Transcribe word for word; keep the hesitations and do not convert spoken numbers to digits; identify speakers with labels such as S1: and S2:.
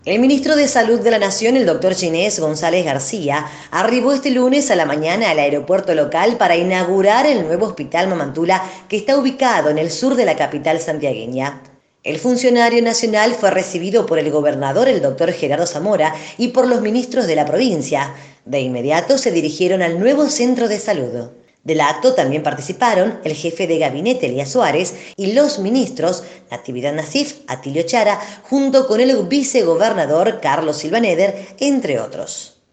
S1: El ministro de Salud de la Nación, el doctor Ginés González García, arribó este lunes a la mañana al aeropuerto local para inaugurar el nuevo Hospital Mamantula que está ubicado en el sur de la capital santiagueña. El funcionario nacional fue recibido por el gobernador, el doctor Gerardo Zamora, y por los ministros de la provincia. De inmediato se dirigieron al nuevo centro de salud. Del acto también participaron el jefe de gabinete Elías Suárez y los ministros Natividad Nasif, Atilio Chara, junto con el vicegobernador Carlos Silva Neder, entre otros.